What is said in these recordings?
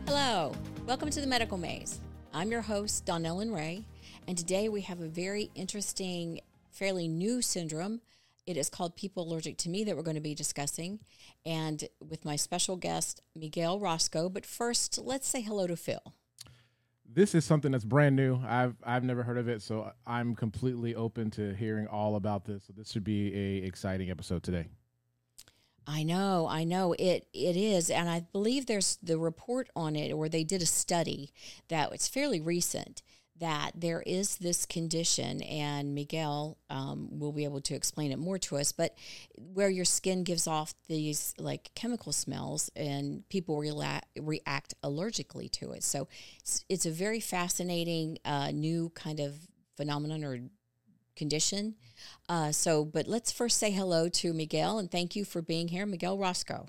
Hello, welcome to the Medical Maze. I'm your host, Donnellen Ray, and today we have a very interesting, fairly new syndrome. It is called People Allergic to Me that we're going to be discussing, and with my special guest, Miguel Roscoe. But first, let's say hello to Phil. This is something that's brand new. I've never heard of it, so I'm completely open to hearing all about this. So this should be a exciting episode today. I know. It is, and I believe there's the report on it, or they did a study that it's fairly recent, that there is this condition, and Miguel will be able to explain it more to us, but where your skin gives off these like chemical smells and people react allergically to it. So it's a very fascinating new kind of phenomenon or condition. But let's first say hello to Miguel, and thank you for being here, Miguel Roscoe.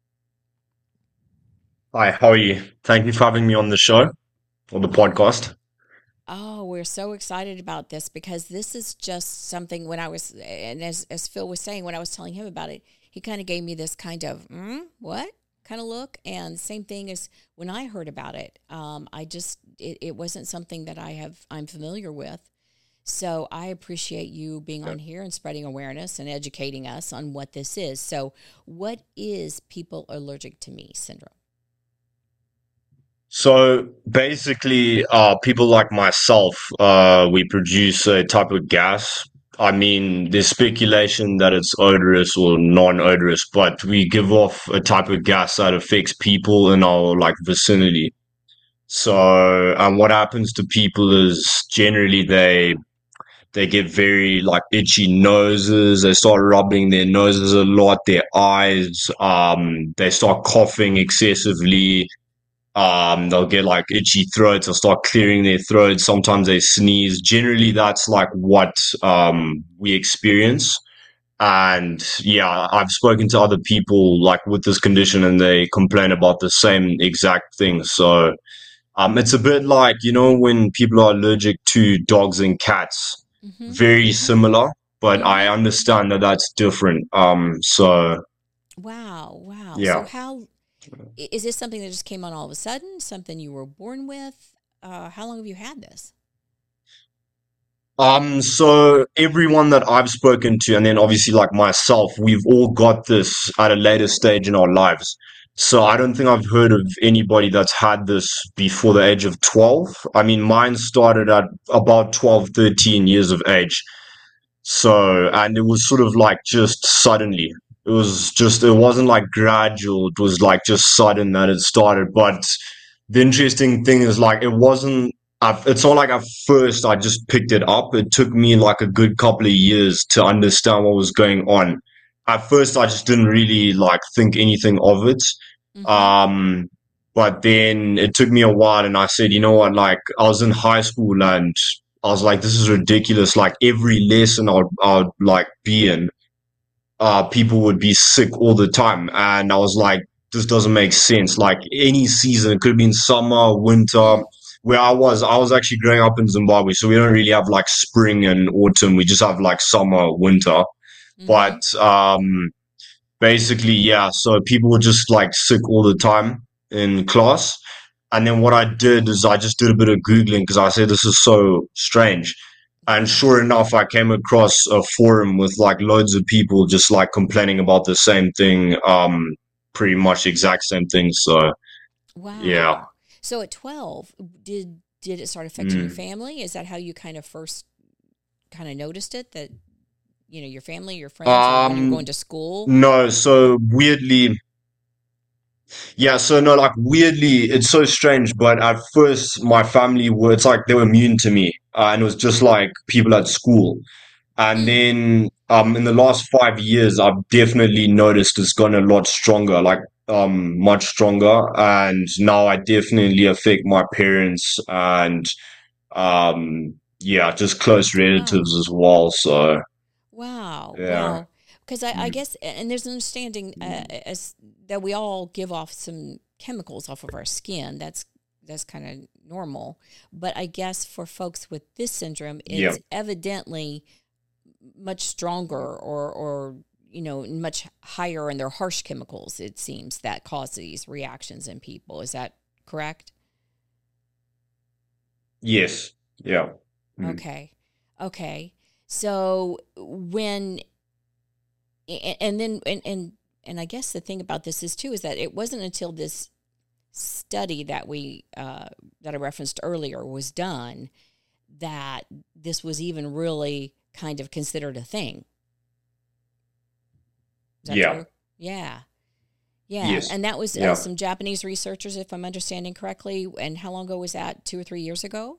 Hi, how are you? Thank you for having me on the show or the podcast. Oh, we're so excited about this because this is just something when I was, and as Phil was saying, when I was telling him about it, he kind of gave me this kind of, what kind of look? And same thing as when I heard about it. It wasn't something that I'm familiar with. So I appreciate you being on here and spreading awareness and educating us on what this is. So what is People Allergic to Me syndrome? So basically, people like myself, we produce a type of gas. I mean, there's speculation that it's odorous or non-odorous, but we give off a type of gas that affects people in our like vicinity. So, what happens to people is generally they get very like itchy noses. They start rubbing their noses a lot, their eyes. They start coughing excessively. They'll get like itchy throats. They'll start clearing their throats. Sometimes they sneeze. Generally, that's like what we experience. And yeah, I've spoken to other people like with this condition, and they complain about the same exact thing. So it's a bit like, when people are allergic to dogs and cats, very similar, but I understand that that's different. Wow. So Yeah. how is this something that just came on all of a sudden? Something you were born with? How long have you had this? So everyone that I've spoken to, and then obviously like myself, we've all got this at a later stage in our lives. So I don't think I've heard of anybody that's had this before the age of 12. I mean, mine started at about 12, 13 years of age. So, and it was sort of like just suddenly. It wasn't like gradual. It was like just sudden that it started. But the interesting thing is like, it's not like at first I just picked it up. It took me like a good couple of years to understand what was going on. At first, I just didn't really like think anything of it. Um, but then it took me a while, and I said, you know what, like I was in high school and I was like, this is ridiculous. Like every lesson I'd like be in, people would be sick all the time. And I was like, this doesn't make sense. Like any season, it could have been summer, winter. Where I was actually growing up in Zimbabwe, so we don't really have like spring and autumn. We just have like summer, winter. But basically, yeah. So people were just like sick all the time in class. And then what I did is I just did a bit of Googling because I said, this is so strange. And sure enough, I came across a forum with like loads of people just like complaining about the same thing, pretty much the exact same thing. So, yeah. Wow. So at 12, did it start affecting your Mm. family? Is that how you kind of first kind of noticed it, that your family, your friends, or when you're going Um, to school? no, so weirdly, yeah, so no, like weirdly, it's so strange, but at first my family were, it's like they were immune to me. And it was just like people at school. And Mm. then in the last 5 years, I've definitely noticed it's gone a lot stronger, like much stronger. And now I definitely affect my parents and yeah, just close Wow. relatives as well. So yeah. Wow. Because I Mm. guess, and there's an understanding as that we all give off some chemicals off of our skin. That's kind of normal. But I guess for folks with this syndrome, Yeah. it's evidently much stronger or much higher in their harsh chemicals, it seems, that cause these reactions in people. Is that correct? Yes. Yeah. Mm. Okay. Okay. So when and then and I guess the thing about this is too is that it wasn't until this study that we that I referenced earlier was done that this was even really kind of considered a thing. Is that Yeah. true? Yeah. Yeah. Yes. And that was Yeah. some Japanese researchers, if I'm understanding correctly. And how long ago was that? 2 or 3 years ago?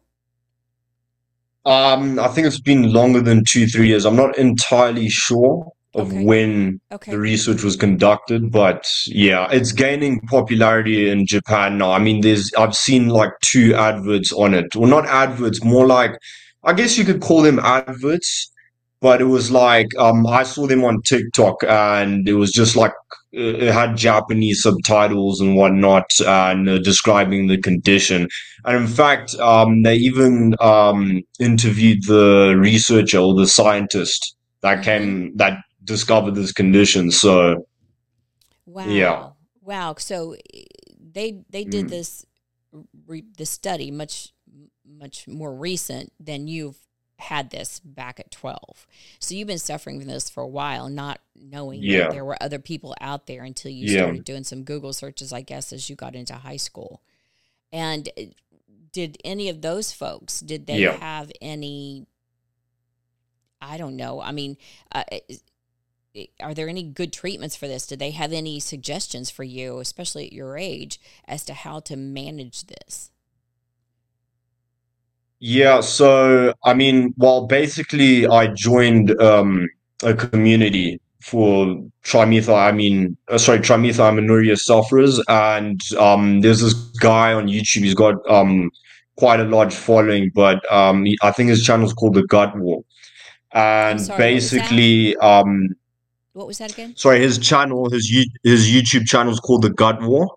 I think it's been longer than 2, 3 years. I'm not entirely sure of Okay. when the Okay. research was conducted, but yeah, it's gaining popularity in Japan now. I mean, I've seen like two adverts on it. Well, not adverts, more like, I guess you could call them adverts, but it was like, I saw them on TikTok and it was just like, it had Japanese subtitles and whatnot, and describing the condition. And in fact, they even interviewed the researcher or the scientist Mm-hmm. that discovered this condition. So yeah. Wow. Wow. So they did Mm. this this study much more recent than you've had this back at 12. So you've been suffering from this for a while, not knowing that Yeah. there were other people out there until you Yeah. started doing some Google searches, I guess, as you got into high school. And did any of those folks, did they Yeah. have any, I don't know, I mean, are there any good treatments for this? Did they have any suggestions for you, especially at your age, as to how to manage this? Yeah, so I mean, well, basically, I joined a community for trimethylaminoria sufferers, and there's this guy on YouTube. He's got quite a large following, but I think his channel's called The Gut War, I'm and sorry, what was that? basically, What was that again? sorry, his YouTube channel's called The Gut War.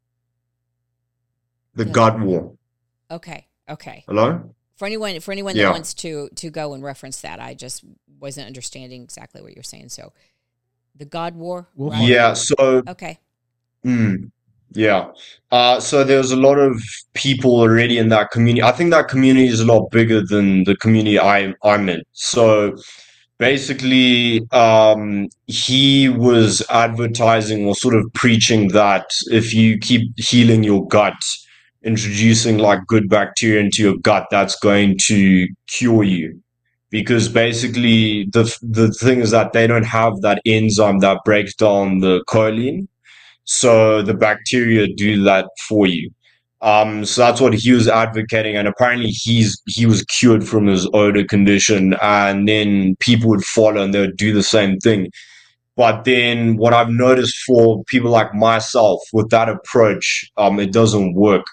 The The Gut War. Okay, okay. Hello? For anyone that Yeah. wants to go and reference that, I just wasn't understanding exactly what you're saying. So the God War, We'll right? find Yeah, it. so Okay. mm, yeah. So there's a lot of people already in that community. I think that community is a lot bigger than the community I'm in. So basically, he was advertising or sort of preaching that if you keep healing your gut, introducing like good bacteria into your gut, that's going to cure you. Because basically, the thing is that they don't have that enzyme that breaks down the choline, so the bacteria do that for you. So that's what he was advocating, and apparently he was cured from his odor condition, and then people would follow and they would do the same thing. But then what I've noticed for people like myself with that approach, it doesn't work.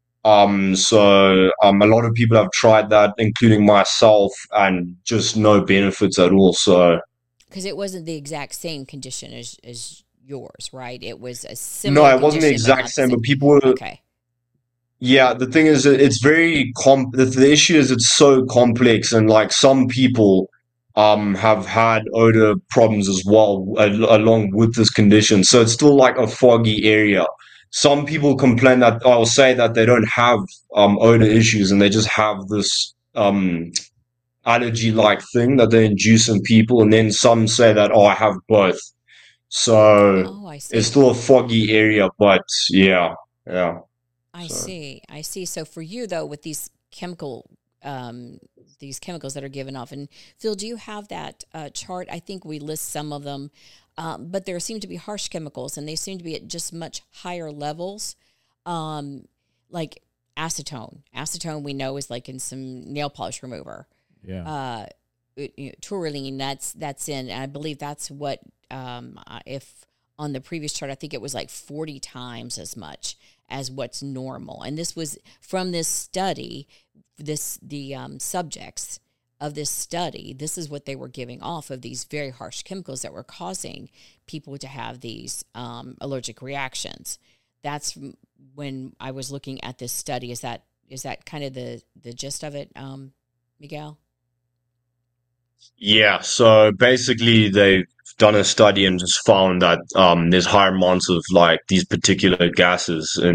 A lot of people have tried that, including myself, and just no benefits at all. So Because it wasn't the exact same condition as yours, right? It was a no, similar it wasn't the condition, but exact not the same, same. but people were. Okay. Yeah, the thing is, it's very the issue is it's so complex, and like some people have had odor problems as well along with this condition. So it's still like a foggy area. Some people complain that or say that they don't have odor issues and they just have this allergy-like thing that they induce in people, and then some say that, oh, I have both. So Oh, I it's see. still a foggy area, but yeah, yeah. I So. see. I see. So for you though, with um, these chemicals that are given off, and Phil, do you have that chart? I think we list some of them, but there seem to be harsh chemicals, and they seem to be at just much higher levels, um, like acetone. Acetone we know is like in some nail polish remover. Yeah. Uh, Tourmaline, that's in. I believe that's what if on the previous chart, I think it was like 40 times as much as what's normal. And this was from this study, the subjects of this study. This is what they were giving off of these very harsh chemicals that were causing people to have these allergic reactions. That's when I was looking at this study. Is that kind of the gist of it, Miguel? Yeah, so basically they've done a study and just found that there's higher amounts of like these particular gases in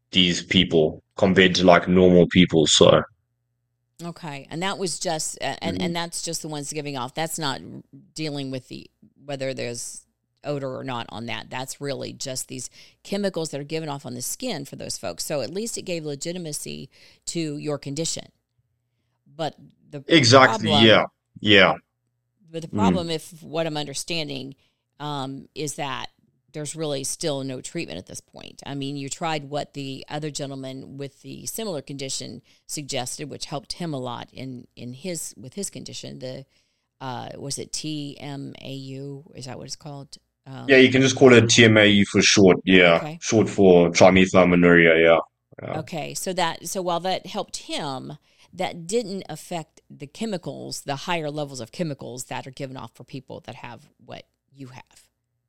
these people compared to like normal people. So Okay, and that was just and that's just the ones giving off. That's not dealing with the whether there's odor or not on that. That's really just these chemicals that are given off on the skin for those folks. So at least it gave legitimacy to your condition. But the exactly, yeah, problem, yeah. but the Mm. problem, if what I'm understanding, is that there's really still no treatment at this point. I mean, you tried what the other gentleman with the similar condition suggested, which helped him a lot in his with his condition. The was it TMAU? Is that what it's called? Yeah, you can just call it TMAU for short. Yeah, Okay. short for trimethylaminoria. Yeah, yeah. Okay. So while that helped him, that didn't affect the chemicals, the higher levels of chemicals that are given off for people that have what you have.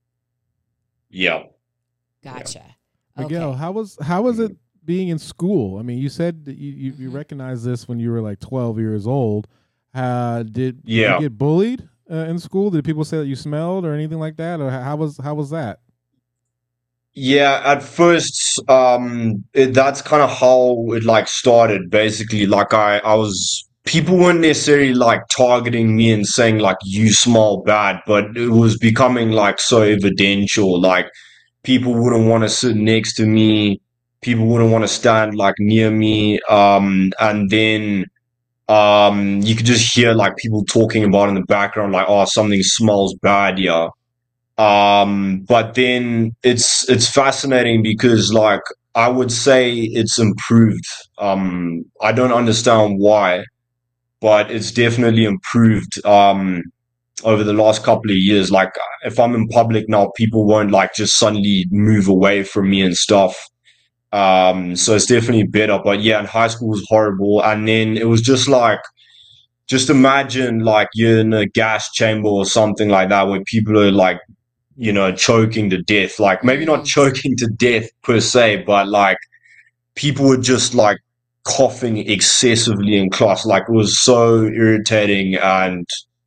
Yeah. Yeah. Gotcha. Miguel, Okay. how was it Mm. being in school? I mean, you said that you hmm recognized this when you were like 12 years old. Did you Yeah. get bullied in school? Did people say that you smelled or anything like that? Or how was that? Yeah, at first, that's kind of how it like started. Basically, like I was, people weren't necessarily like targeting me and saying like you smell bad, but it was becoming like so evidential. Like people wouldn't want to sit next to me, people wouldn't want to stand like near me. And then you could just hear like people talking about in the background, like, oh, something smells bad, yeah. But then it's fascinating because like I would say it's improved. I don't understand why, but it's definitely improved over the last couple of years. Like if I'm in public now, people won't like just suddenly move away from me and stuff. So it's definitely better. But yeah, in high school was horrible, and then it was just like just imagine like you're in a gas chamber or something like that where people are like choking to death. Like maybe not Mm. choking to death per se, but like people were just like coughing excessively in class. Like it was so irritating and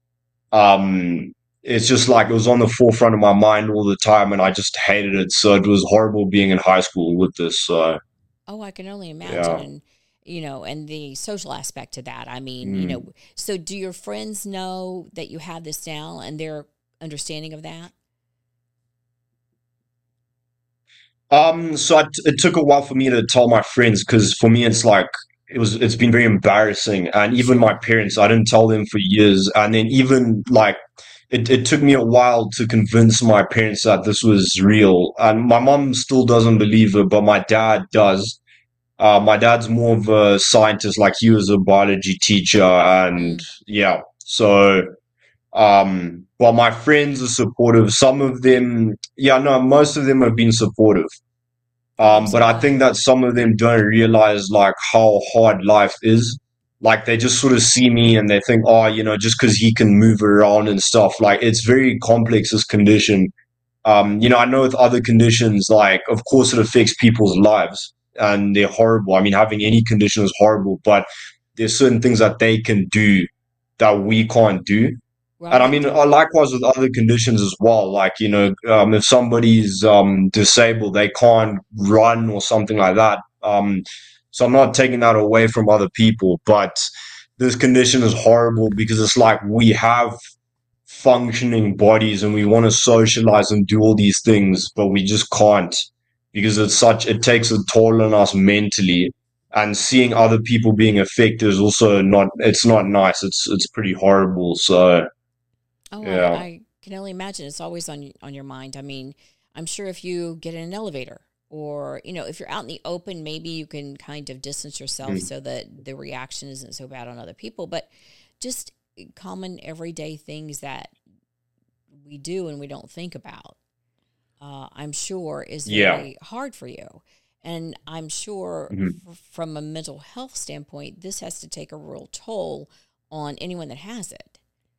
um it's just like it was on the forefront of my mind all the time and I just hated it. So it was horrible being in high school with this. So Oh, I can only imagine, yeah. and and the social aspect to that. I mean, Mm. so do your friends know that you have this now, and they're understanding of that? So it took a while for me to tell my friends because for me it's like it's been very embarrassing, and even my Sure. parents I didn't tell them for years, and then even like it took me a while to convince my parents that this was real, and my mom still doesn't believe it, but my dad does. My dad's more of a scientist, like he was a biology teacher, and Mm. yeah, so. Well, my friends are supportive. Some of them, yeah, no, most of them have been supportive. Oh, I'm But so I think glad. that some of them don't realize like how hard life is. Like they just sort of see me and they think, oh, just because he can move around and stuff. Like it's very complex, this condition. I know with other conditions, like of course it affects people's lives and they're horrible. I mean, having any condition is horrible, but there's certain things that they can do that we can't do. And I mean, Right. likewise with other conditions as well. Like, if somebody's disabled, they can't run or something like that. So I'm not taking that away from other people, but this condition is horrible because it's like we have functioning bodies and we want to socialize and do all these things, but we just can't because it takes a toll on us mentally. And seeing other people being affected is also it's not nice. It's pretty horrible. So, Oh, yeah. I can only imagine. It's always on your mind. I mean, I'm sure if you get in an elevator or, if you're out in the open, maybe you can kind of distance yourself Mm. so that the reaction isn't so bad on other people. But just common everyday things that we do and we don't think about, I'm sure is Yeah. very hard for you. And I'm sure Mhm. from a mental health standpoint, this has to take a real toll on anyone that has it.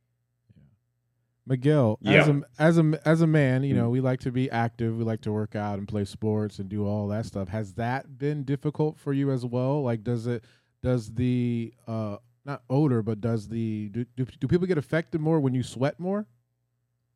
Miguel, as Yeah. a man, Mm. we like to be active, we like to work out and play sports and do all that stuff. Has that been difficult for you as well? Like, does the not odor, but does the do people get affected more when you sweat more?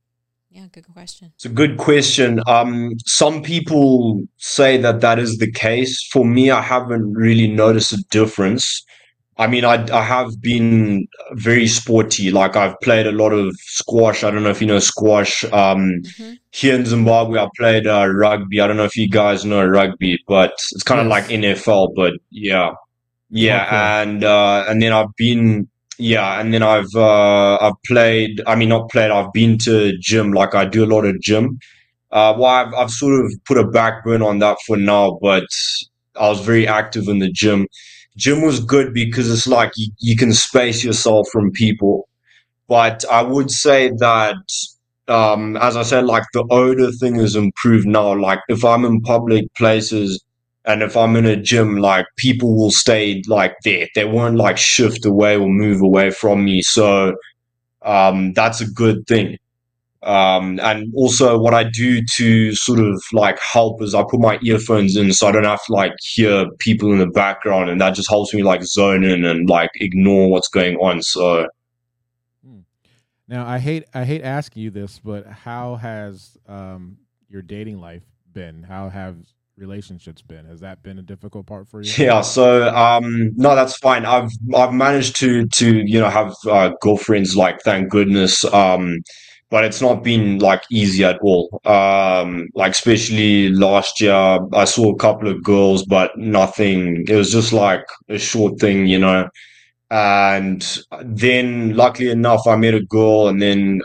Yeah, good question. It's a good question. Some people say that that is the case. For me, I haven't really noticed a difference. I mean, I have been very sporty. Like I've played a lot of squash. I don't know if you know squash. Mm-hmm. Here in Zimbabwe, I played rugby. I don't know if you guys know rugby, but it's kind of like Yes, NFL. But yeah, it's hardcore. yeah, and then I've been yeah, and then I've played. I mean, not played. I've been to gym. Like I do a lot of gym. Well, I've sort of put a backburn on that for now, but I was very active in the gym. Gym was good because it's like you can space yourself from people. But I would say that, as I said, like the odor thing is improved now. Like if I'm in public places and if I'm in a gym, like people will stay like there. They won't like shift away or move away from me. So, that's a good thing. And also what I do to sort of like help is I put my earphones in so I don't have to like hear people in the background, and that just helps me like zone in and like ignore what's going on. So Hmm. Now, I hate asking you this, but how has your dating life been? How have relationships been? Has that been a difficult part for you? yeah, so no, that's fine. I've managed to have girlfriends, like thank goodness. But it's not been like easy at all. Like especially last year, I saw a couple of girls, but nothing. It was just like a short thing. And then luckily enough, I met a girl, and then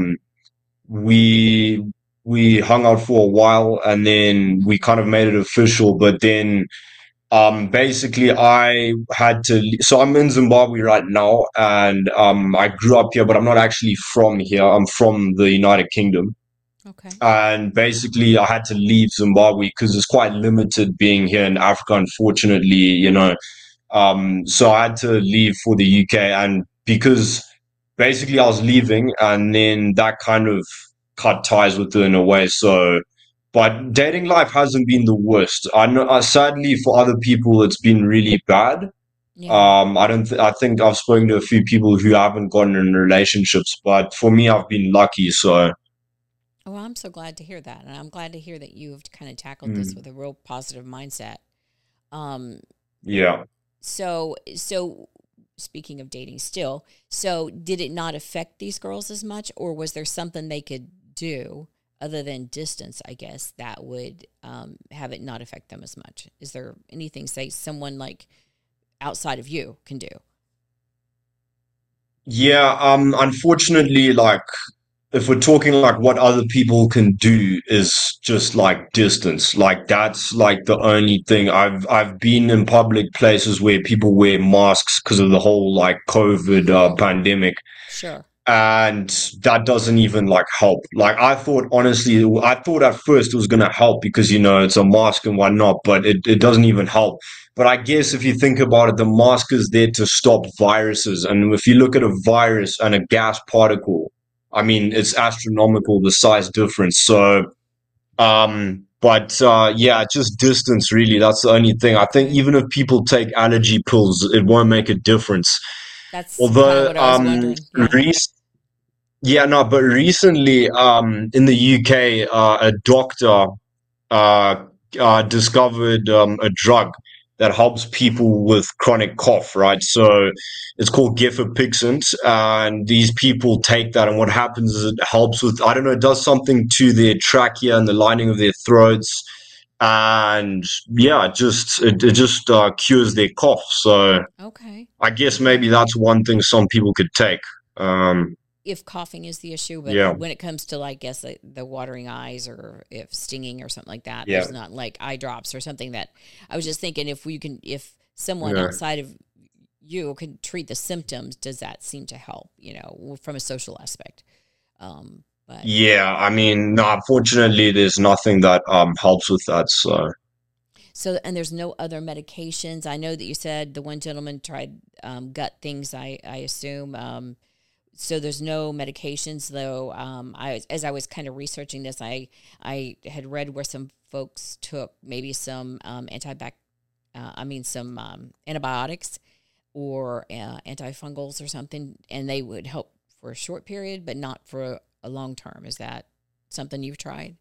we we hung out for a while, and then we Mm-hmm. kind of made it official. But then basically I had to so I'm in Zimbabwe right now, and I grew up here, but I'm not actually from here. I'm from the United Kingdom. Okay. And basically I had to leave Zimbabwe because it's quite limited being here in Africa, unfortunately. So I had to leave for the UK, and because basically I was leaving, and then that kind of cut ties with her in a way. So, but dating life hasn't been the worst. I know, sadly for other people, it's been really bad. Yeah. I don't. I think I've spoken to a few people who haven't gotten in relationships, but for me, I've been lucky. So, Well, I'm so glad to hear that, and I'm glad to hear that you've kind of tackled this mm, with a real positive mindset. Um, yeah. so speaking of dating, still, so did it not affect these girls as much, or was there something they could do other than distance? I guess that would have it not affect them as much. Is there anything, say, someone like outside of you can do? Yeah, unfortunately, like if we're talking like what other people can do is just like distance. Like that's like the only thing. I've been in public places where people wear masks because of the whole like COVID Mm-hmm. pandemic, Sure. and that doesn't even like help. Like I thought, honestly, I thought at first it was gonna help because it's a mask and whatnot, but it doesn't even help. But I guess if you think about it, the mask is there to stop viruses, and if you look at a virus and a gas particle, I mean, it's astronomical, the size difference. So, but yeah, just distance really. That's the only thing. I think Okay. even if people take allergy pills, it won't make a difference. That's kind of Although, what I was wondering. Yeah. yeah, no, but recently, in the UK, a doctor uh, discovered a drug that helps people with chronic cough, right? So it's called gefapixant, and these people take that, and what happens is it helps with, I don't know, it does something to their trachea and the lining of their throats, and yeah, it just cures their cough. So Okay. I guess Okay. maybe that's one thing some people could take. Um, If coughing is the issue, but yeah, when it comes to, like, guess the watering eyes, or if stinging or something like that, yeah, there's not like eye drops or something that I was just thinking if someone yeah. outside of you can treat the symptoms, does that seem to help, from a social aspect? But Yeah, I mean, no, unfortunately, there's nothing that helps with that. So so, and there's no other medications. I know that you said the one gentleman tried gut things, I assume. So there's no medications though. As I was kind of researching this, I had read where some folks took maybe some some antibiotics or antifungals or something, and they would help for a short period, but not for a long term. Is that something you've tried?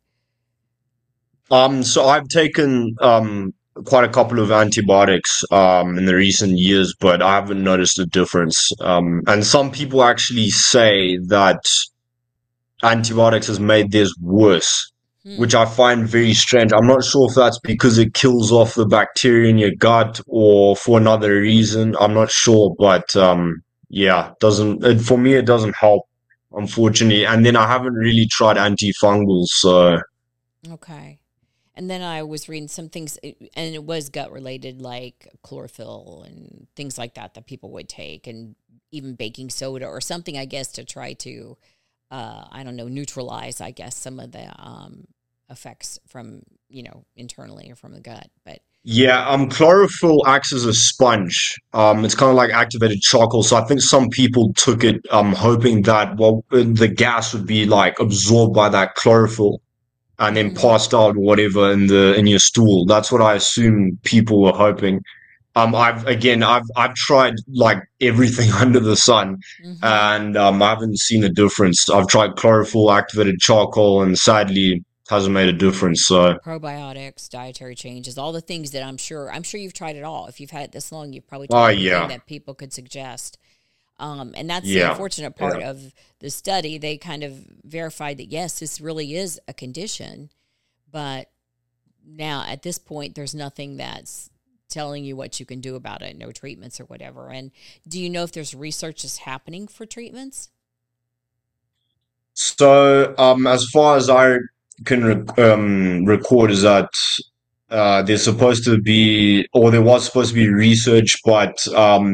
So I've taken quite a couple of antibiotics in the recent years, but I haven't noticed a difference. And some people actually say that antibiotics has made this worse, which I find very strange. I'm not sure if that's because it kills off the bacteria in your gut or for another reason. I'm not sure, but yeah, for me it doesn't help, unfortunately. And then I haven't really tried antifungals, so Okay. And then I was reading some things, and it was gut related, like chlorophyll and things like that that people would take, and even baking soda or something, I guess, to try to, I don't know, neutralize, I guess, some of the effects from, internally or from the gut. But yeah, chlorophyll acts as a sponge. It's kind of like activated charcoal. So I think some people took it, hoping that the gas would be like absorbed by that chlorophyll and then mm-hmm, passed out or whatever in your stool. That's what I assume people were hoping. I've tried like everything under the sun, mm-hmm. and I haven't seen a difference. I've tried chlorophyll, activated charcoal, and sadly hasn't made a difference. So, Probiotics, dietary changes, all the things that I'm sure you've tried it all. If you've had it this long, you've probably oh tried everything yeah, that people could suggest. And that's the yeah, unfortunate yeah. part of the study. They kind of verified that, yes, this really is a condition, but now at this point, there's nothing that's telling you what you can do about it, no treatments or whatever. And do you know if there's research that's happening for treatments? So, as far as I can record, is that there's supposed to be, or there was supposed to be research, but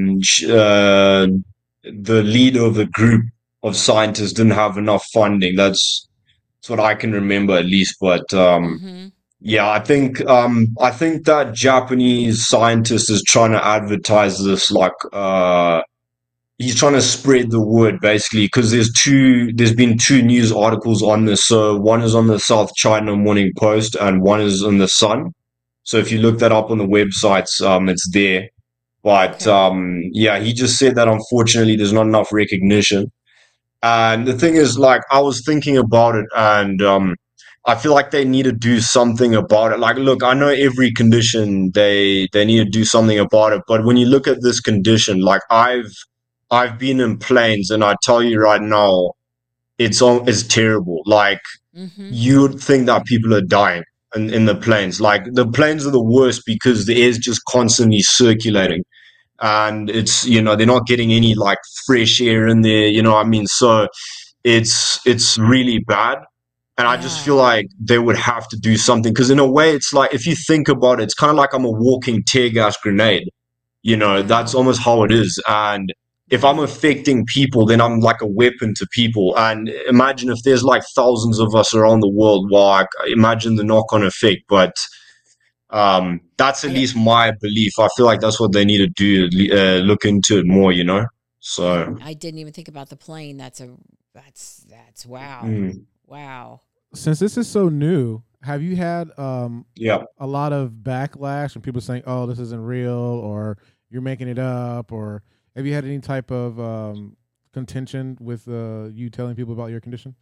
the leader of the group of scientists didn't have enough funding. That's what I can remember at least. But Mm-hmm. yeah, I think that Japanese scientist is trying to advertise this like he's trying to spread the word basically because there's been two news articles on this. So one is on the South China Morning Post and one is on the Sun. So if you look that up on the websites, it's there. But Okay. yeah, he just said that unfortunately there's not enough recognition. And the thing is, like, I was thinking about it, and I feel like they need to do something about it. Like, look, I know every condition they need to do something about it, but when you look at this condition, like I've been in planes, and I tell you right now, it's terrible. Like Mm-hmm. you would think that people are dying in the planes. Like the planes are the worst because the air is just constantly circulating and it's they're not getting any like fresh air in there, what I mean? So it's really bad, and I just feel Yeah. like they would have to do something because in a way it's like if you think about it, it's kind of like I'm a walking tear gas grenade. That's Wow. almost how it is. And if I'm Right. affecting people, then I'm like a weapon to people. And imagine if there's like thousands of us around the world, well, imagine the knock-on effect. But that's at I, least my belief. I feel like that's what they need to do, look into it more. I So, I didn't even think about the plane. That's wow. mm, Wow. Since this is so new, have you had yeah. a lot of backlash and people saying, "Oh, this isn't real," or "You're making it up," or have you had any type of contention with you telling people about your condition?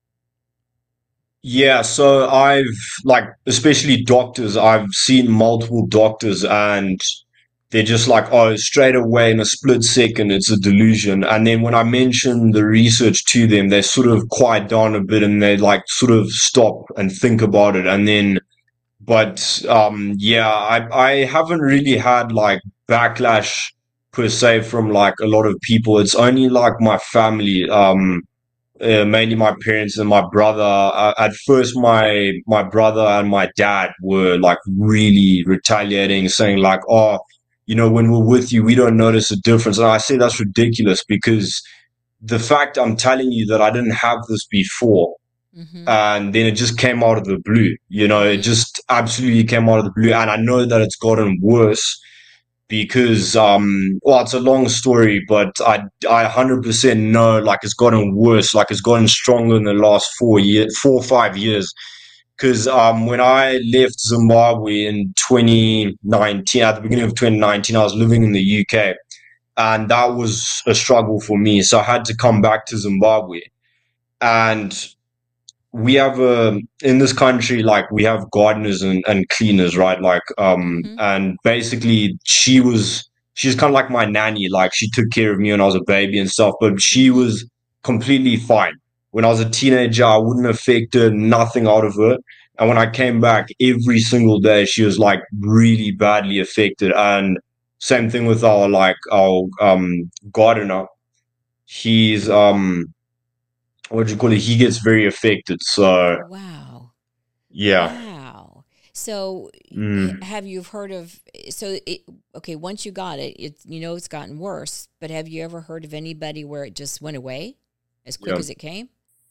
Yeah, so I've like, especially doctors, I've seen multiple doctors and they're just like, oh, straight away in a split second, it's a delusion. And then when I mention the research to them, they sort of quiet down a bit and they like sort of stop and think about it. And then, but yeah, I haven't really had like backlash per se from like a lot of people. It's only like my family. Mainly my parents and my brother. At first, my brother and my dad were like really retaliating, saying like, "Oh, when we're with you, we don't notice a difference." And I say that's ridiculous because the fact I'm telling you that I didn't have this before, Mm-hmm. and then it just came out of the blue. It Mm-hmm. just absolutely came out of the blue, and I know that it's gotten worse because well, it's a long story, but I 100% know like it's gotten worse, like it's gotten stronger in the last 4 or 5 years. Because when I left Zimbabwe in 2019, at the beginning of 2019, I was living in the UK, and that was a struggle for me. So I had to come back to Zimbabwe, and we have in this country, like we have gardeners and cleaners, right? Like Mm-hmm. and basically she's kind of like my nanny. Like she took care of me when I was a baby and stuff, but she Mm-hmm. was completely fine. When I was a teenager, I wouldn't affect her, nothing out of her. And when I came back every single day, she was like really badly affected. And same thing with our gardener. He's what do you call it? He gets very affected. So Wow. yeah. Wow. So Mm, have you heard of so it okay, once you got it, it's gotten worse, but have you ever heard of anybody where it just went away as quick yeah. as it came?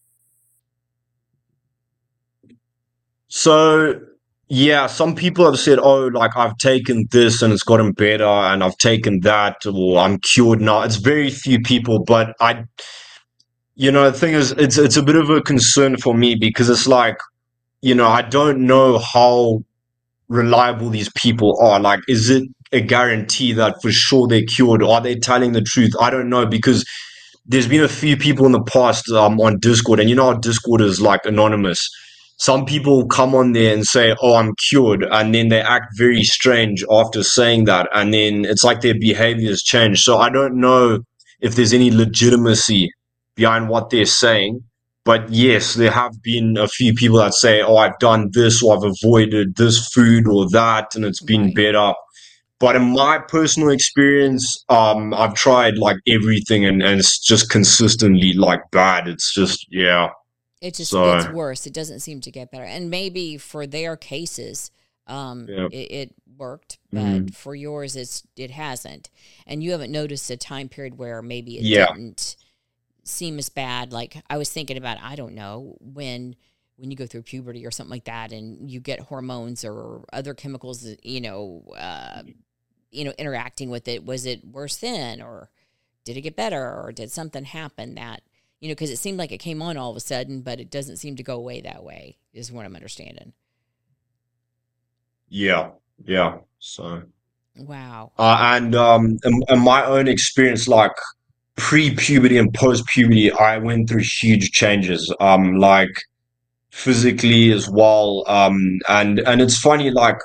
So yeah, some people have said, "Oh, like I've taken this and it's gotten better, and I've taken that, or I'm cured now." It's very few people, but the thing is, it's a bit of a concern for me because it's like, I don't know how reliable these people are. Like, is it a guarantee that for sure they're cured? Are they telling the truth? I don't know because there's been a few people in the past on Discord, and you know how Discord is like anonymous. Some people come on there and say, "Oh, I'm cured," and then they act very strange after saying that, and then it's like their behaviors change. So I don't know if there's any legitimacy behind what they're saying. But yes, there have been a few people that say, "Oh, I've done this, or I've avoided this food or that, and it's been Right. better." But in my personal experience, I've tried like everything and it's just consistently like bad. It's just, yeah. It just gets So, worse. It doesn't seem to get better. And maybe for their cases, yeah. it worked, but Mm, for yours, it hasn't. And you haven't noticed a time period where maybe it yeah. didn't seem as bad. Like I was thinking about, I don't know, when you go through puberty or something like that, and you get hormones or other chemicals, interacting with it. Was it worse then, or did it get better, or did something happen that because it seemed like it came on all of a sudden, but it doesn't seem to go away that way, is what I'm understanding. Yeah. Yeah. So, Wow. and in my own experience, like pre-puberty and post-puberty, I went through huge changes. Like physically as well. And it's funny, like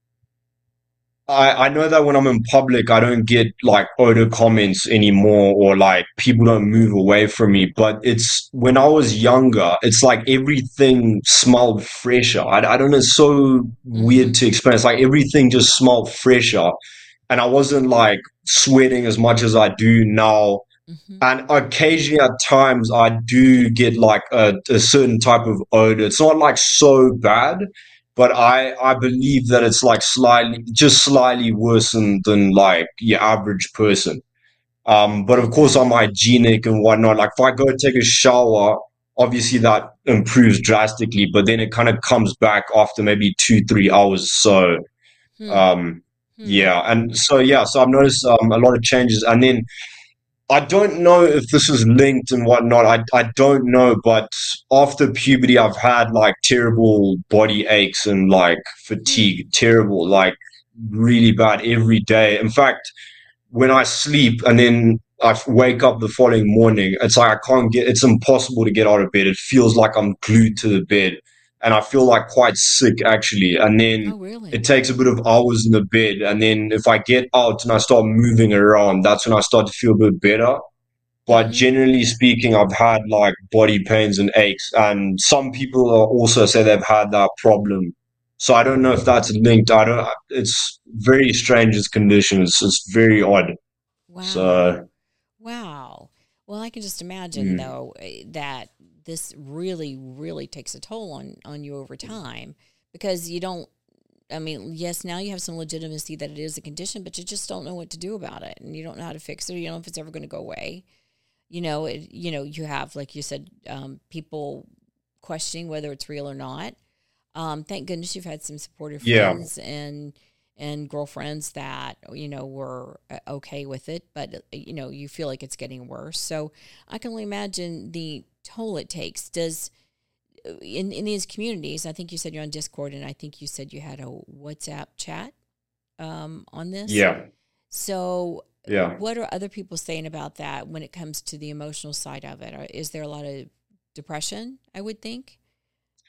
I know that when I'm in public, I don't get like odor comments anymore, or like people don't move away from me. But it's when I was younger, it's like everything smelled fresher. I don't know, it's so weird Mm-hmm. to explain. It's like everything just smelled fresher. And I wasn't like sweating as much as I do now. Mm-hmm. And occasionally at times I do get like a certain type of odor. It's not like so bad, but I believe that it's like slightly worse than like your average person. But of course I'm Okay. hygienic and whatnot. Like if I go take a shower, obviously that improves drastically, but then it kind of comes back after maybe 2, 3 hours. So Hmm. um, Hmm. yeah, and so yeah, so I've noticed a lot of changes, and then I don't know if this is linked and whatnot. I don't know, but after puberty, I've had like terrible body aches and like Hmm. fatigue, terrible, like really bad every day. In fact, when I sleep and then wake up the following morning, it's like it's impossible to get out of bed. It feels like I'm glued to the bed and I feel like quite sick actually. And then Oh, it really? takes a bit of hours in the bed. And then if I get out and I start moving around, that's when I start to feel a bit better. But Mm-hmm. generally speaking, I've had like body pains and aches, and some people also say they've had that problem. So I don't know if that's linked. I don't. It's very strange. This condition. It's very odd. Wow. So Wow. Well, I can just imagine mm, though that this really, really takes a toll on you over time because you don't. I mean, yes, now you have some legitimacy that it is a condition, but you just don't know what to do about it, and you don't know how to fix it. You don't know if it's ever going to go away. You have, like you said, people questioning whether it's real or not. Thank goodness you've had some supportive yeah, friends and girlfriends that were okay with it, but you feel like it's getting worse. So I can only imagine the toll it takes. Does in these communities? I think you said you're on Discord, and I think you said you had a WhatsApp chat on this. yeah, So, yeah. what are other people saying about that when it comes to the emotional side of it? Is there a lot of depression? I would think.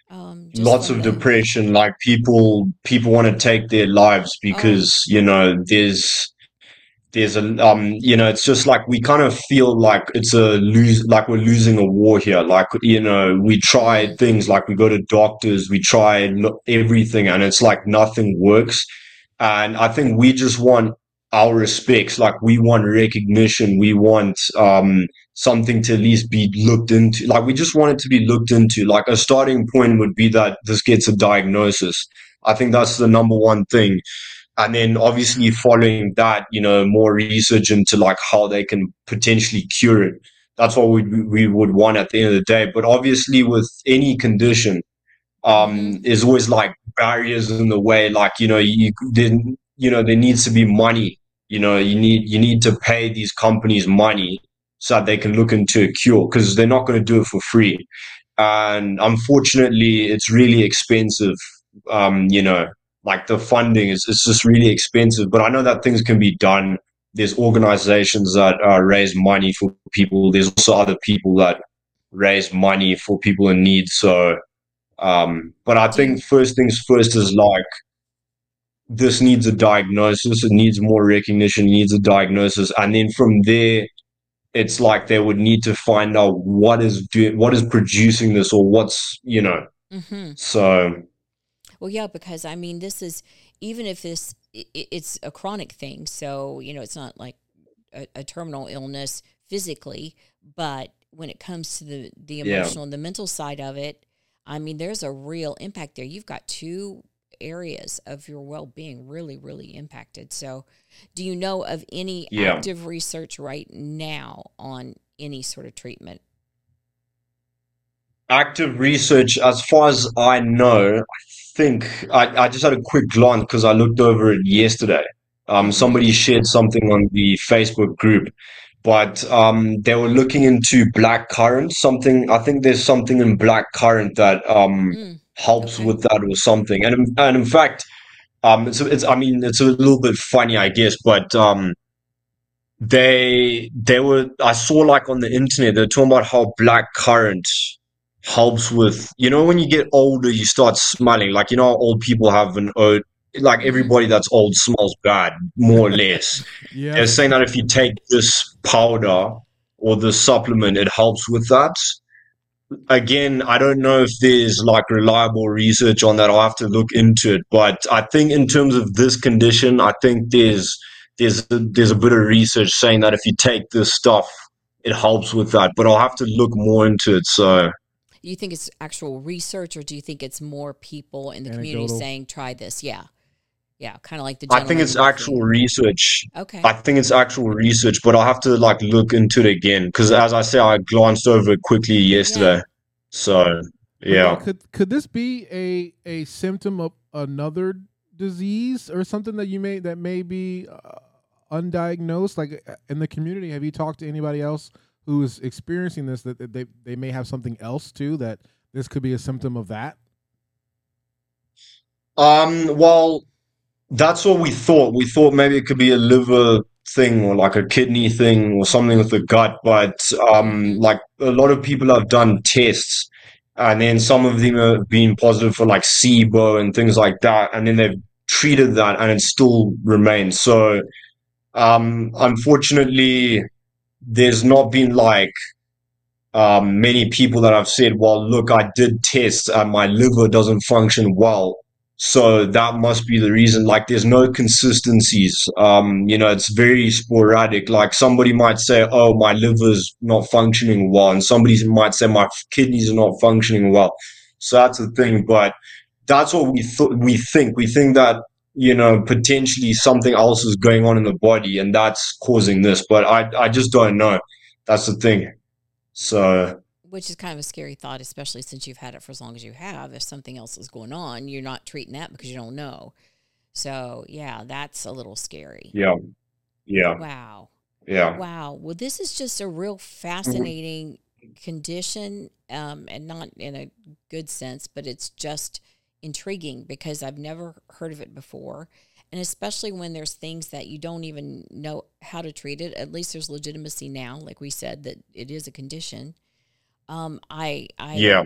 Just Lots from of the depression. Like people want to take their lives oh, because there's a it's just like we kind of feel like it's a lose like we're losing a war here. Like we tried mm, things, like we go to doctors, we tried everything, and it's like nothing works. And I think we just want our respects. Like we want recognition, we want something to at least be looked into. Like we just want it to be looked into. Like a starting point would be that this gets a diagnosis. I think that's the number one thing. And then obviously following that, more research into like how they can potentially cure it. That's what we would want at the end of the day. But obviously with any condition, mm-hmm, there's always like barriers in the way. Like, there needs to be money. You need to pay these companies money so that they can look into a cure, because they're not going to do it for free. And unfortunately, it's really expensive. Like the funding is it's just really expensive. But I know that things can be done. There's organizations that raise money for people. There's also other people that raise money for people in need. So, but I do you think first things first is like this needs a diagnosis. It needs more recognition. It needs a diagnosis, and then from there, it's like they would need to find out what is producing this, or mm-hmm. So Well, yeah, because I mean, this is even if it's a chronic thing, so it's not like a terminal illness physically, but when it comes to the yeah, emotional and the mental side of it, I mean, there's a real impact there. You've got two areas of your well-being really, really impacted. So, do you know of any yeah. active research right now on any sort of treatment? Active research, as far as I know, I think I just had a quick glance because I looked over it yesterday. Mm-hmm. Somebody shared something on the Facebook group, but they were looking into black currant. Something, I think there's something in black currant that Mm. helps Okay. with that or something. And in fact, it's I mean it's a little bit funny, I guess, but they were I saw like on the internet they're talking about how black currant helps with, when you get older you start smelling like, how old people have an old, like Mm-hmm. everybody that's old smells bad, more or less. Yeah. They're saying that if you take this powder or the supplement, it helps with that. Again, I don't know if there's like reliable research on that. I'll have to look into it. But I think in terms of this condition, I think there's a bit of research saying that if you take this stuff, it helps with that. But I'll have to look more into it. So You think it's actual research, or do you think it's more people in the community Anecdotal. saying, try this? Yeah. Yeah. Kind of like the I think gentleman it's with the. actual research. Okay. I think it's actual research, but I'll have to like look into it again because, as I say, I glanced over it quickly Yeah. yesterday. So But yeah, yeah. could this be a symptom of another disease or something that may be undiagnosed? Like in the community, have you talked to anybody else who is experiencing this that they may have something else too, that this could be a symptom of that? Well, that's what we thought. We thought maybe it could be a liver thing or like a kidney thing or something with Mm-hmm. the gut, but Mm-hmm. like a lot of people have done tests, and then some of them have been positive for like SIBO and things like that, and then they've treated that and it still remains. So unfortunately, there's not been like many people that have said, well, look, I did tests and my liver doesn't function well. So that must be the reason. Like, there's no consistencies. It's very sporadic. Like, somebody might say, oh, my liver's not functioning well. And somebody might say, my kidneys are not functioning well. So that's the thing. But that's what we think. We think that, potentially something else is going on in the body and that's causing this. But I just don't know. That's the thing. So Which is kind of a scary thought, especially since you've had it for as long as you have. If something else is going on, you're not treating that because you don't know. So, yeah, that's a little scary. yeah, yeah, Wow. yeah. Wow. Well, this is just a real fascinating condition, and not in a good sense, but it's just intriguing because I've never heard of it before. And especially when there's things that you don't even know how to treat it, at least there's legitimacy now, like we said, that it is a condition. I Yeah.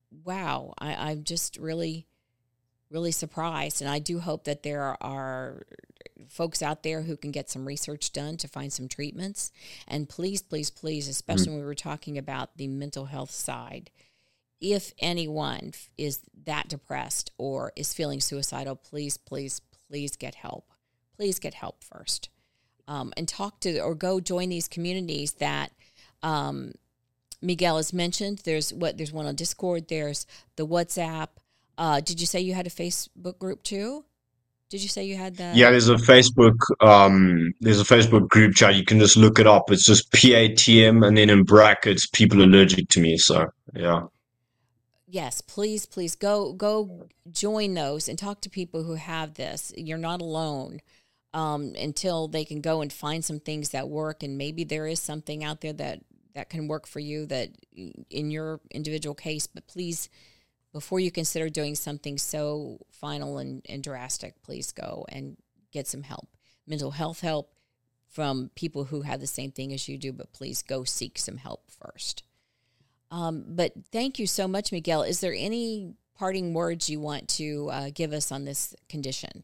wow, I'm just really, really surprised. And I do hope that there are folks out there who can get some research done to find some treatments. And please, please, please, especially when we were talking about the mental health side, if anyone is that depressed or is feeling suicidal, please, please, please get help. Please get help first. And talk to or go join these communities that Miguel has mentioned. There's one on Discord. There's the WhatsApp. Did you say you had a Facebook group too? Did you say you had that? Yeah, there's a Facebook group chat. You can just look it up. It's just PATM and then in brackets people allergic to me. So yeah. Yes, please, please go join those and talk to people who have this. You're not alone until they can go and find some things that work, and maybe there is something out there that can work for you that in your individual case. But please, before you consider doing something so final and drastic, please go and get some help, mental health help from people who have the same thing as you do, but please go seek some help first. But thank you so much, Miguel. Is there any parting words you want to give us on this condition?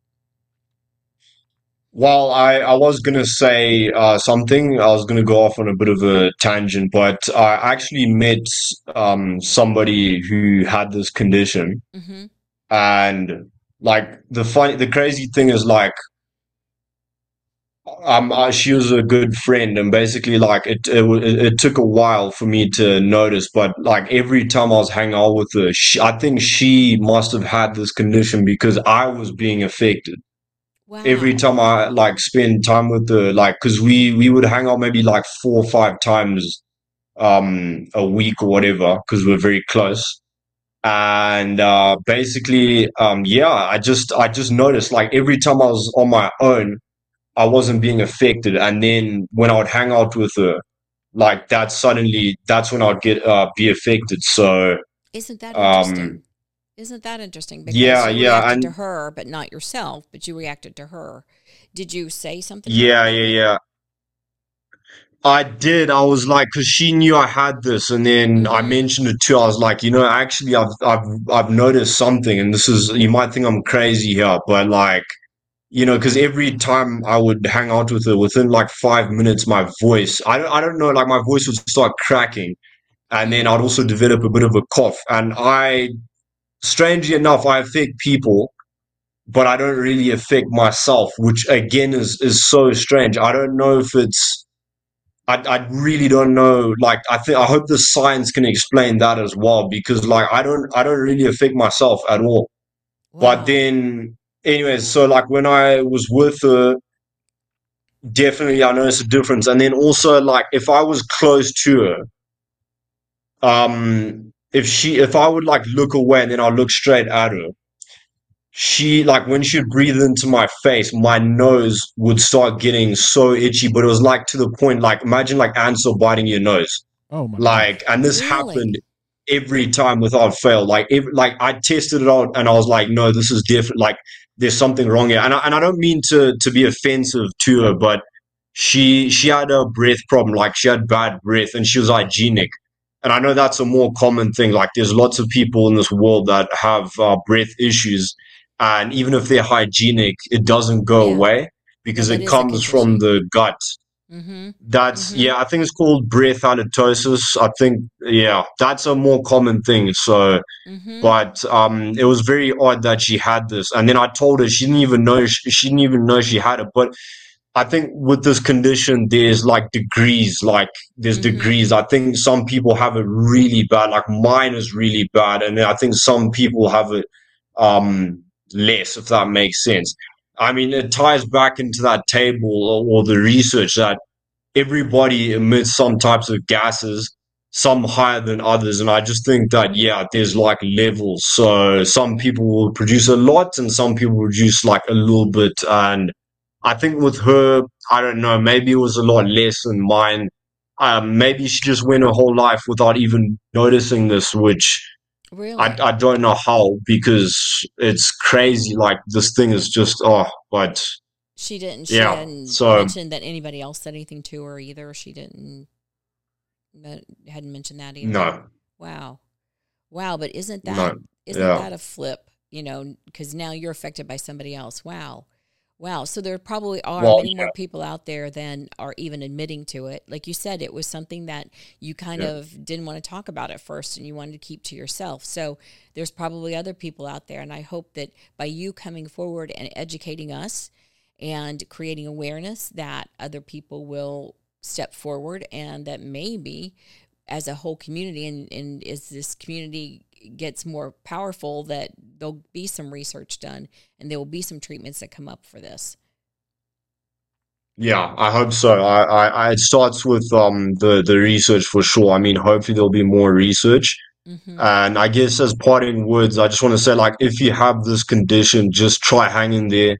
Well, I was gonna say something. I was gonna go off on a bit of a tangent, but I actually met somebody who had this condition, Mm-hmm. and like the crazy thing is like she was a good friend, and basically like it took a while for me to notice, but like every time I was hanging out with her, I think she must have had this condition because I was being affected every Wow. time I like spend time with her, like, because we would hang out maybe like 4 or 5 times a week or whatever, because we're very close. And basically, yeah, I just noticed like every time I was on my own, I wasn't being affected, and then when I would hang out with her, like that's when I'd get be affected. So Isn't that um interesting? Isn't that interesting? Because yeah, you yeah, reacted to and her, but not yourself, but you reacted to her. Did you say something to her yeah, about yeah, it? yeah. I did. I was like, because she knew I had this, and then I Mm-hmm. mentioned it too. I was like, actually, I've noticed something, and this is you might think I'm crazy here, but like, because every time I would hang out with her, within like 5 minutes, my voice, I don't know, like my voice would start cracking, and then Mm. I'd also develop a bit of a cough, and strangely enough, I affect people, but I don't really affect myself, which again is so strange. I don't know if it's I really don't know. Like, I hope the science can explain that as well, because like I don't really affect myself at all. But Wow. then, anyways, so like when I was with her, definitely I noticed a difference. And then also like if I was close to her, if I would like look away and then I look straight at her, she like when she'd breathe into my face, my nose would start getting so itchy. But it was like to the point, like imagine like ants are biting your nose. Oh my Like, gosh. and this happened Really? every time without fail. Like I tested it out and I was like, no, this is different. Like, there's something wrong here. And I don't mean to be offensive to her, but she had a breath problem. Like, she had bad breath and she was hygienic. And I know that's a more common thing. Like, there's lots of people in this world that have breath issues, and even if they're hygienic, it doesn't go Yeah. away Yeah, because that it is a comes from condition. the gut. Mm-hmm. That's Mm-hmm. yeah, I think it's called breath halitosis. I think yeah, that's a more common thing. So, Mm-hmm. but it was very odd that she had this, and then I told her she didn't even know she had it. But I think with this condition, there's like degrees. Like there's Mm-hmm. degrees. I think some people have it really bad. Like mine is really bad, and then I think some people have it less, if that makes sense. I mean, it ties back into that table or the research that everybody emits some types of gases, some higher than others. And I just think that, yeah, there's like levels. So some people will produce a lot and some people produce like a little bit. And I think with her, I don't know, maybe it was a lot less than mine. Maybe she just went her whole life without even noticing this, which Really? I don't know how, because it's crazy. Like this thing is just, oh, but She yeah. hadn't So mentioned that anybody else said anything to her either. She didn't hadn't mentioned that either. no. Wow. Wow, but isn't No. that Yeah. that a flip? Because now you're affected by somebody else. Wow. Wow. So there probably are Well, many more people out there than are even admitting to it. Like you said, it was something that you kind of didn't want to talk about at first and you wanted to keep to yourself. So there's probably other people out there. And I hope that by you coming forward and educating us and creating awareness, that other people will step forward, and that maybe as a whole community, and as this community gets more powerful, that there'll be some research done and there will be some treatments that come up for this. Yeah, I hope so. It starts with the research for sure. I mean, hopefully there'll be more research. Mm-hmm. And I guess as parting words, I just want to say, like, if you have this condition, just try hanging there.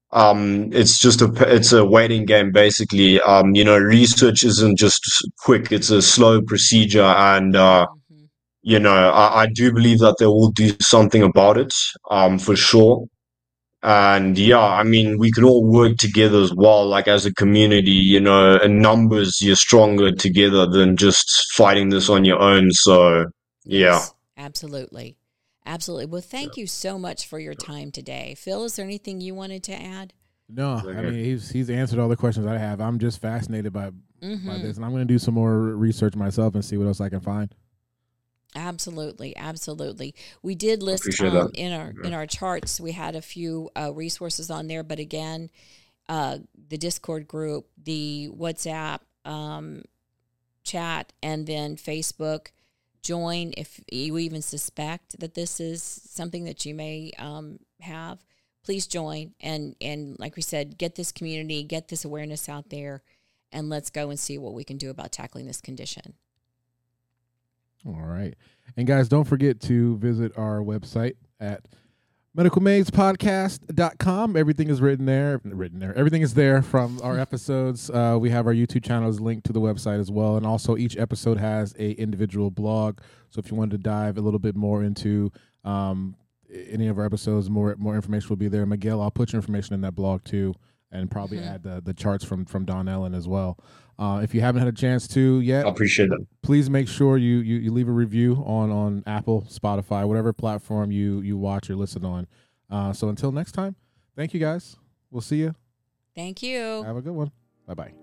It's a waiting game basically. Research isn't just quick; it's a slow procedure, and Mm-hmm. I do believe that they will do something about it, for sure. And yeah, I mean, we can all work together as well, like as a community, in numbers, you're stronger together than just fighting this on your own. So yeah. Yes, absolutely. Absolutely. Well, thank you so much for your time today. Phil, is there anything you wanted to add? No, I Okay. mean he's answered all the questions I have. I'm just fascinated by Mm-hmm. this, and I'm going to do some more research myself and see what else I can find. Absolutely, absolutely. We did list Appreciate that. in our charts. We had a few resources on there, but again, the Discord group, the WhatsApp chat, and then Facebook. Join if you even suspect that this is something that you may have. Please join, and like we said, get this community, get this awareness out there, and let's go and see what we can do about tackling this condition. All right. And guys, don't forget to visit our website at medicalmaidspodcast.com. Everything is written there. Everything is there from our episodes. We have our YouTube channels linked to the website as well. And also each episode has a individual blog. So if you wanted to dive a little bit more into any of our episodes, more information will be there. Miguel, I'll put your information in that blog too, and probably add the charts from Don Ellen as well. If you haven't had a chance to yet, I appreciate that. please make sure you leave a review on Apple, Spotify, whatever platform you watch or listen on. So until next time, thank you guys. We'll see you. Thank you. Have a good one. Bye-bye.